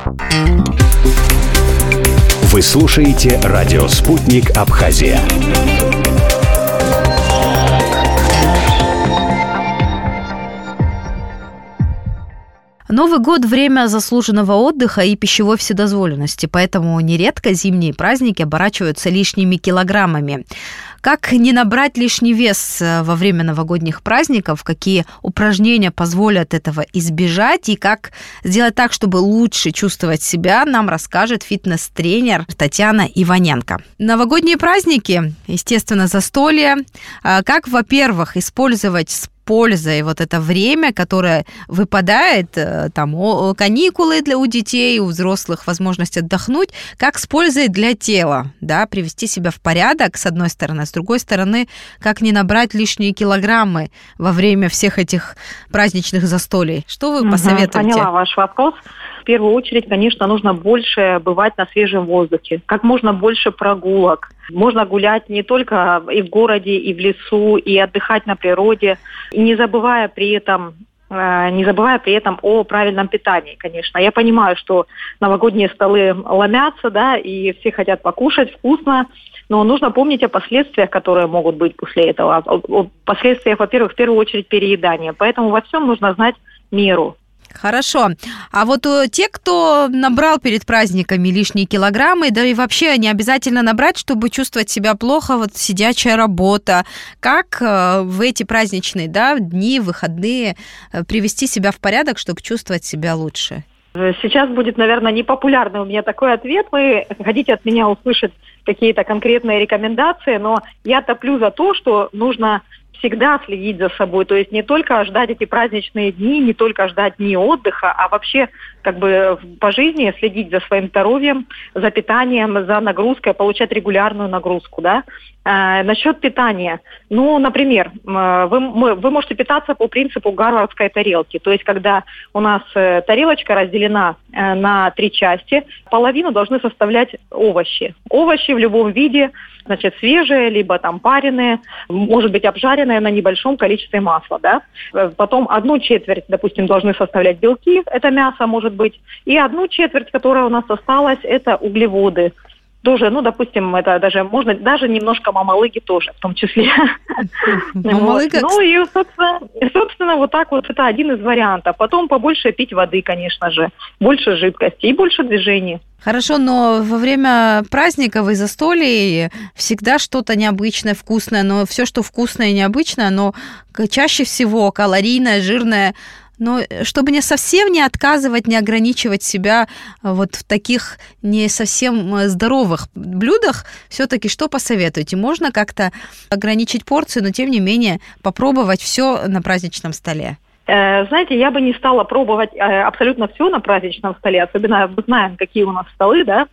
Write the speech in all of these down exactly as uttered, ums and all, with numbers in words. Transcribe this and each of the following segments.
Вы слушаете радио «Спутник Абхазия». Новый год – время заслуженного отдыха и пищевой вседозволенности, поэтому нередко зимние праздники оборачиваются лишними килограммами. Как не набрать лишний вес во время новогодних праздников, какие упражнения позволят этого избежать и как сделать так, чтобы лучше чувствовать себя, нам расскажет фитнес-тренер Татьяна Иваненко. Новогодние праздники, естественно, застолье. Как, во-первых, использовать с пользой вот это время, которое выпадает, там, каникулы для у детей, у взрослых возможность отдохнуть, как с пользой для тела, да, привести себя в порядок, с одной стороны, с другой стороны, как не набрать лишние килограммы во время всех этих праздничных застолий. Что вы угу, посоветуете? Поняла ваш вопрос. В первую очередь, конечно, нужно больше бывать на свежем воздухе, как можно больше прогулок. Можно гулять не только и в городе, и в лесу, и отдыхать на природе, и не забывая при этом, не забывая при этом о правильном питании, конечно. Я понимаю, что новогодние столы ломятся, да, и все хотят покушать вкусно, но нужно помнить о последствиях, которые могут быть после этого. О последствиях, во-первых, в первую очередь переедания. Поэтому во всем нужно знать меру. Хорошо. А вот те, кто набрал перед праздниками лишние килограммы, да и вообще не обязательно набрать, чтобы чувствовать себя плохо, вот сидячая работа, как в эти праздничные, да, дни, выходные привести себя в порядок, чтобы чувствовать себя лучше? Сейчас будет, наверное, непопулярный у меня такой ответ. Вы хотите от меня услышать какие-то конкретные рекомендации, но я топлю за то, что нужно всегда следить за собой, то есть не только ждать эти праздничные дни, не только ждать дни отдыха, а вообще как бы по жизни следить за своим здоровьем, за питанием, за нагрузкой, получать регулярную нагрузку, да. А, насчет питания, ну, например, вы, мы, вы можете питаться по принципу гарвардской тарелки, то есть когда у нас тарелочка разделена на три части, половину должны составлять овощи. Овощи в любом виде, значит, свежие, либо там пареные, может быть, обжаренные на небольшом количестве масла, да. Потом одну четверть, допустим, должны составлять белки, это мясо может быть, и одну четверть, которая у нас осталась, это углеводы. Тоже, ну, допустим, это даже можно, даже немножко мамалыги тоже, в том числе. Мамалыга... Ну и, собственно, собственно, вот так вот это один из вариантов. Потом побольше пить воды, конечно же, больше жидкости и больше движений. Хорошо, но во время праздников и застолий всегда что-то необычное, вкусное, но все, что вкусное и необычное, оно чаще всего калорийное, жирное. Но чтобы не совсем не отказывать, не ограничивать себя вот в таких не совсем здоровых блюдах, все-таки что посоветуете? Можно как-то ограничить порцию, но тем не менее попробовать все на праздничном столе? Знаете, я бы не стала пробовать абсолютно все на праздничном столе, особенно мы знаем, какие у нас столы, да,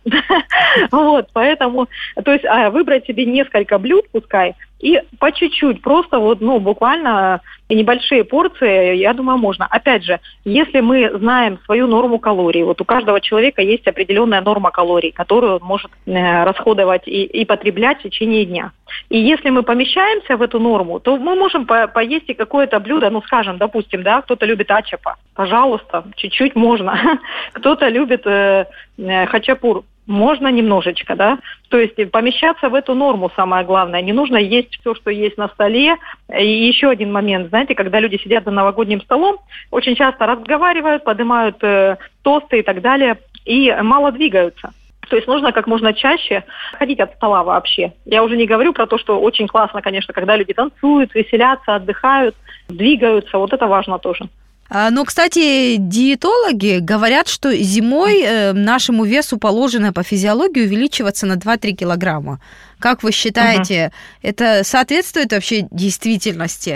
вот, поэтому, то есть выбрать себе несколько блюд, пускай, и по чуть-чуть, просто вот, ну, буквально небольшие порции, я думаю, можно. Опять же, если мы знаем свою норму калорий, вот у каждого человека есть определенная норма калорий, которую он может э, расходовать и, и потреблять в течение дня. И если мы помещаемся в эту норму, то мы можем по- поесть и какое-то блюдо, ну, скажем, допустим, да, кто-то любит ачапа, пожалуйста, чуть-чуть можно. Кто-то любит э, э, хачапур. Можно немножечко, да, то есть помещаться в эту норму самое главное. Не нужно есть все, что есть на столе. И еще один момент, знаете, когда люди сидят за новогодним столом, очень часто разговаривают, поднимают э, тосты и так далее, и мало двигаются. То есть нужно как можно чаще ходить от стола вообще. Я уже не говорю про то, что очень классно, конечно, когда люди танцуют, веселятся, отдыхают, двигаются, вот это важно тоже. Но, кстати, диетологи говорят, что зимой нашему весу положено по физиологии увеличиваться на два-три килограмма. Как вы считаете, угу. это соответствует вообще действительности?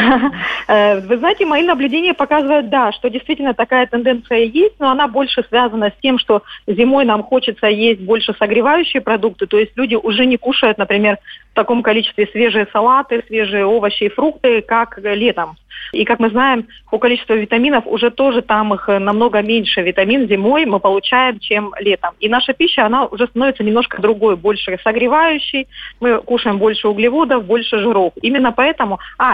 Вы знаете, мои наблюдения показывают, да, что действительно такая тенденция есть, но она больше связана с тем, что зимой нам хочется есть больше согревающие продукты, то есть люди уже не кушают, например, в таком количестве свежие салаты, свежие овощи и фрукты, как летом. И, как мы знаем, по количеству витаминов уже тоже там их намного меньше витамин зимой мы получаем, чем летом. И наша пища, она уже становится немножко другой, больше согревающей. Мы кушаем больше углеводов, больше жиров. Именно поэтому... А, и, ну,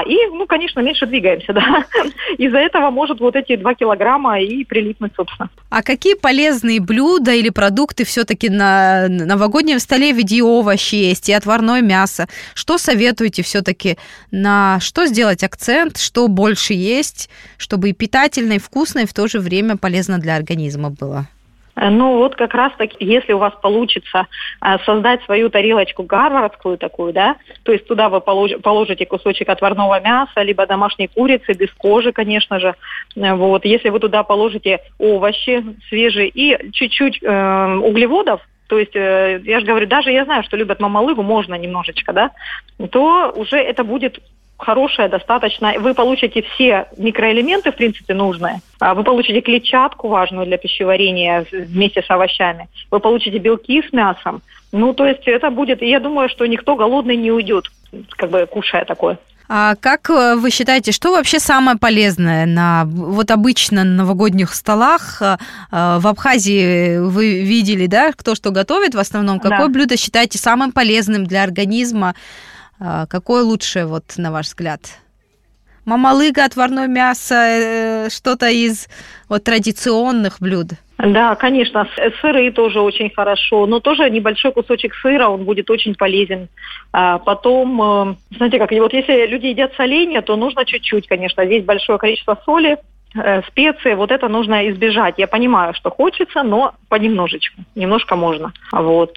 конечно, меньше двигаемся, да. Из-за этого может вот эти два килограмма и прилипнуть, собственно. А какие полезные блюда или продукты все-таки на новогоднем столе в виде овощей есть и отварное мясо? Что советуете все-таки, на что сделать акцент, что больше есть, чтобы и питательно, и вкусно, и в то же время полезно для организма было? Ну вот как раз таки, если у вас получится создать свою тарелочку гарвардскую такую, да, то есть туда вы положите кусочек отварного мяса, либо домашней курицы, без кожи, конечно же, вот, если вы туда положите овощи свежие и чуть-чуть э, углеводов, то есть, э, я же говорю, даже я знаю, что любят мамалыгу, можно немножечко, да, то уже это будет хорошая, достаточно. Вы получите все микроэлементы, в принципе, нужные. Вы получите клетчатку важную для пищеварения вместе с овощами. Вы получите белки с мясом. Ну, то есть это будет... Я думаю, что никто голодный не уйдет, как бы кушая такое. А как вы считаете, что вообще самое полезное на вот обычно на новогодних столах? В Абхазии вы видели, да, кто что готовит в основном. Какое да. блюдо считаете самым полезным для организма? Какое лучше, вот, на ваш взгляд? Мамалыга, отварное мясо, что-то из вот, традиционных блюд? Да, конечно, сыры тоже очень хорошо, но тоже небольшой кусочек сыра, он будет очень полезен. А потом, знаете, как вот если люди едят соленья, то нужно чуть-чуть, конечно, здесь большое количество соли, специи, вот это нужно избежать. Я понимаю, что хочется, но понемножечку, немножко можно. Вот.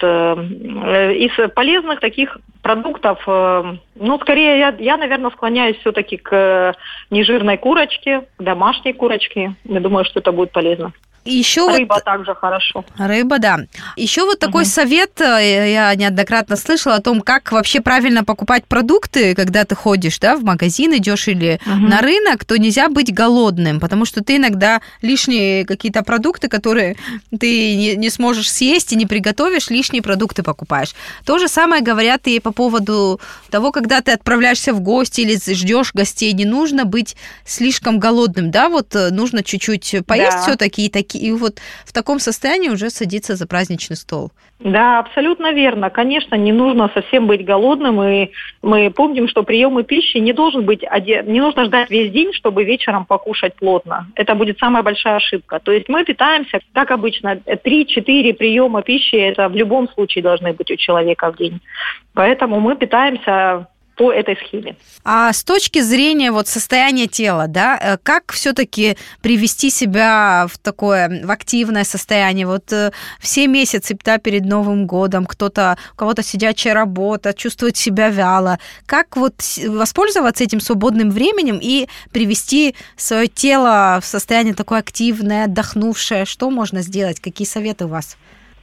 Из полезных таких продуктов, ну, скорее, я, я, наверное, склоняюсь все-таки к нежирной курочке, к домашней курочке. Я думаю, что это будет полезно. Еще рыба вот... также хорошо. Рыба, да. Еще вот такой угу. совет, я неоднократно слышала о том, как вообще правильно покупать продукты, когда ты ходишь, да, в магазин идешь или угу. на рынок, то нельзя быть голодным, потому что ты иногда лишние какие-то продукты, которые ты не, не сможешь съесть и не приготовишь, лишние продукты покупаешь. То же самое говорят и по поводу того, когда ты отправляешься в гости или ждешь гостей, не нужно быть слишком голодным, да, вот нужно чуть-чуть поесть да. все-таки и такие. И вот в таком состоянии уже садиться за праздничный стол. Да, абсолютно верно. Конечно, не нужно совсем быть голодным. И мы помним, что приемы пищи не должен быть один... не нужно ждать весь день, чтобы вечером покушать плотно. Это будет самая большая ошибка. То есть мы питаемся, как обычно, три-четыре приема пищи, это в любом случае должны быть у человека в день. Поэтому мы питаемся по этой схеме. А с точки зрения вот состояния тела, да, как все-таки привести себя в такое, в активное состояние? Вот все месяцы, да, перед Новым годом, кто-то, у кого-то сидячая работа, чувствует себя вяло. Как вот воспользоваться этим свободным временем и привести свое тело в состояние такое активное, отдохнувшее? Что можно сделать? Какие советы у вас?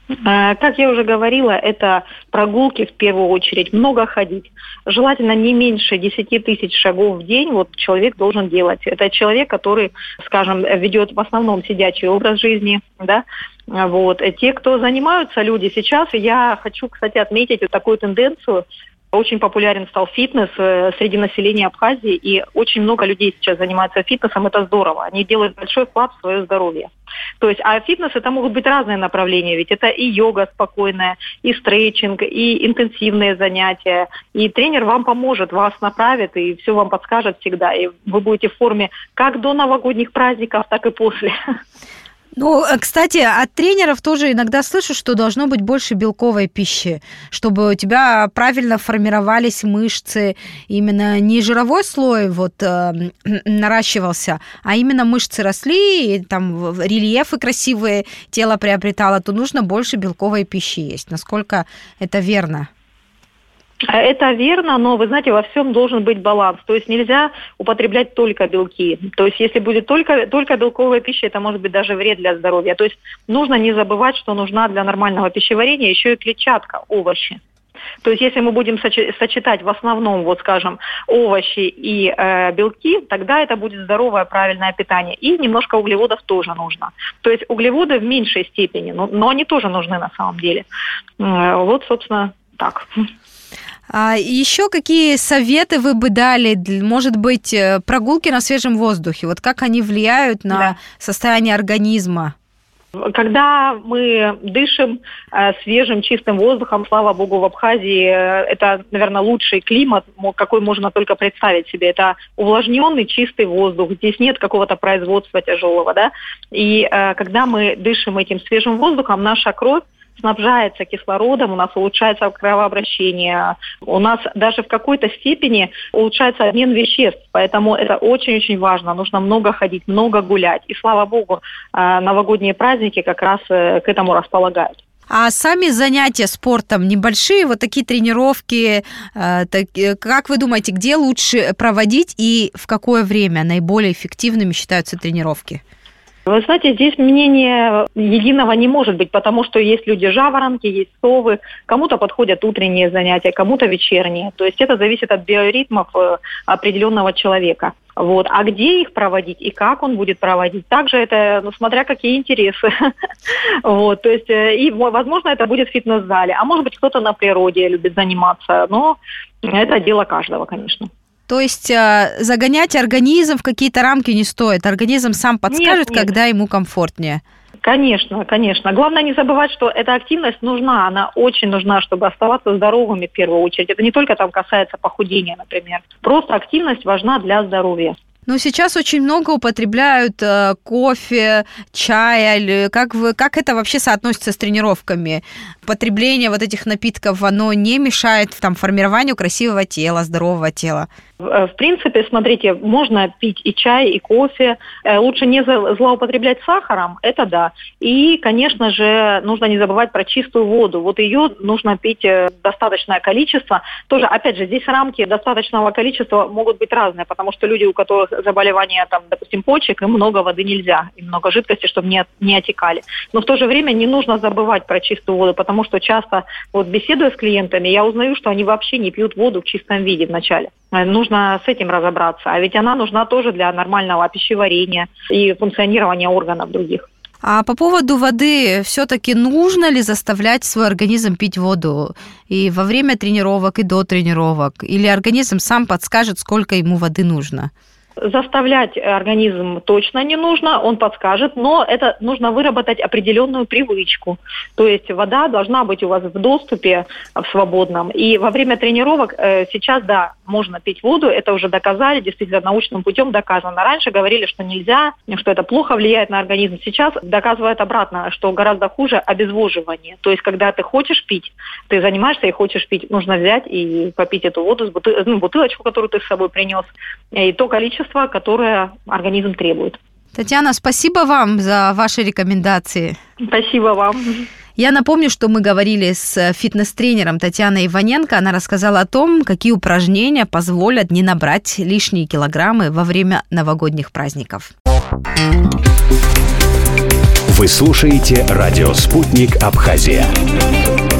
Как я уже говорила, это прогулки в первую очередь, много ходить. Желательно не меньше десяти тысяч шагов в день вот человек должен делать. Это человек, который, скажем, ведет в основном сидячий образ жизни, да. Вот. Те, кто занимаются, люди сейчас, я хочу, кстати, отметить вот такую тенденцию. Очень популярен стал фитнес среди населения Абхазии, и очень много людей сейчас занимаются фитнесом, это здорово. Они делают большой вклад в свое здоровье. То есть, а фитнес это могут быть разные направления, ведь это и йога спокойная, и стретчинг, и интенсивные занятия. И тренер вам поможет, вас направит и все вам подскажет всегда. И вы будете в форме как до новогодних праздников, так и после. Ну, кстати, от тренеров тоже иногда слышу, что должно быть больше белковой пищи, чтобы у тебя правильно формировались мышцы, именно не жировой слой вот э, наращивался, а именно мышцы росли, и там рельефы красивые тело приобретало, то нужно больше белковой пищи есть. Насколько это верно? Это верно, но, вы знаете, во всем должен быть баланс. То есть нельзя употреблять только белки. То есть если будет только, только белковая пища, это может быть даже вред для здоровья. То есть нужно не забывать, что нужна для нормального пищеварения еще и клетчатка, овощи. То есть если мы будем сочетать в основном, вот скажем, овощи и э, белки, тогда это будет здоровое, правильное питание. И немножко углеводов тоже нужно. То есть углеводы в меньшей степени, но, но они тоже нужны на самом деле. Э, вот, собственно, так. А еще какие советы вы бы дали, может быть, прогулки на свежем воздухе? Вот как они влияют на да. состояние организма? Когда мы дышим э, свежим, чистым воздухом, слава богу, в Абхазии э, это, наверное, лучший климат, какой можно только представить себе. Это увлажненный, чистый воздух. Здесь нет какого-то производства тяжелого, да. И э, когда мы дышим этим свежим воздухом, наша кровь снабжается кислородом, у нас улучшается кровообращение, у нас даже в какой-то степени улучшается обмен веществ, поэтому это очень-очень важно. Нужно много ходить, много гулять. И, слава богу, новогодние праздники как раз к этому располагают. А сами занятия спортом небольшие, вот такие тренировки, как вы думаете, где лучше проводить и в какое время наиболее эффективными считаются тренировки? Вы знаете, здесь мнения единого не может быть, потому что есть люди-жаворонки, есть совы, кому-то подходят утренние занятия, кому-то вечерние. То есть это зависит от биоритмов определенного человека. Вот. А где их проводить и как он будет проводить, также это, ну, смотря какие интересы. Вот. То есть, и, возможно, это будет в фитнес-зале, а может быть, кто-то на природе любит заниматься, но это дело каждого, конечно. То есть э, загонять организм в какие-то рамки не стоит. Организм сам подскажет, нет, нет. когда ему комфортнее. Конечно, конечно. Главное не забывать, что эта активность нужна. Она очень нужна, чтобы оставаться здоровыми в первую очередь. Это не только там касается похудения, например. Просто активность важна для здоровья. Ну, сейчас очень много употребляют э, кофе, чай. Как, вы, как это вообще соотносится с тренировками? Потребление вот этих напитков, оно не мешает там, формированию красивого тела, здорового тела? В принципе, смотрите, можно пить и чай, и кофе. Лучше не злоупотреблять сахаром, это да. И, конечно же, нужно не забывать про чистую воду. Вот ее нужно пить достаточное количество. Тоже, опять же, здесь рамки достаточного количества могут быть разные, потому что люди, у которых заболевания, там, допустим, почек, им много воды нельзя, им много жидкости, чтобы не, не отекали. Но в то же время не нужно забывать про чистую воду, потому что часто, вот беседуя с клиентами, я узнаю, что они вообще не пьют воду в чистом виде вначале. Нужно с этим разобраться. А ведь она нужна тоже для нормального пищеварения и функционирования органов других. А по поводу воды, все-таки нужно ли заставлять свой организм пить воду и во время тренировок, и до тренировок? Или организм сам подскажет, сколько ему воды нужно? Заставлять организм точно не нужно, он подскажет, но это нужно выработать определенную привычку. То есть вода должна быть у вас в доступе, в свободном. И во время тренировок э, сейчас, да, можно пить воду, это уже доказали, действительно научным путем доказано. Раньше говорили, что нельзя, что это плохо влияет на организм. Сейчас доказывают обратно, что гораздо хуже обезвоживание. То есть когда ты хочешь пить, ты занимаешься и хочешь пить, нужно взять и попить эту воду, с бутыл... ну, бутылочку, которую ты с собой принес, и то количество, которое организм требует. Татьяна, спасибо вам за ваши рекомендации. Спасибо вам. Я напомню, что мы говорили с фитнес-тренером Татьяной Иваненко. Она рассказала о том, какие упражнения позволят не набрать лишние килограммы во время новогодних праздников. Вы слушаете радио «Спутник Абхазия».